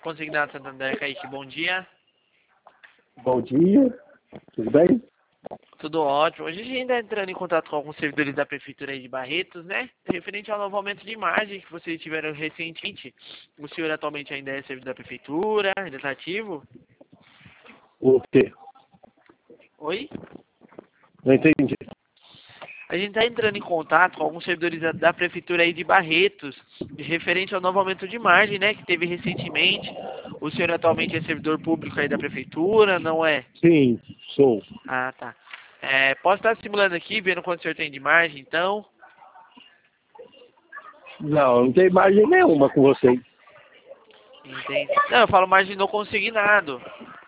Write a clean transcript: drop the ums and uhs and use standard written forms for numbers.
Consignado Santander, Kaique, bom dia. Bom dia, tudo bem? Tudo ótimo. Hoje a gente está entrando em contato com alguns servidores da Prefeitura aí de Barretos, né? Referente ao novo aumento de margem que vocês tiveram recentemente. O senhor atualmente ainda é servidor da Prefeitura, ainda está ativo? O quê? Oi? Não entendi. A gente está entrando em contato com alguns servidores da Prefeitura aí de Barretos, referente ao novo aumento de margem, né? Que teve recentemente. O senhor atualmente é servidor público aí da Prefeitura, não é? Sim, sou. Ah, tá. Posso estar simulando aqui, vendo quanto o senhor tem de margem, então? Não tem margem nenhuma com vocês. Entendi. Não, eu falo margem no consignado.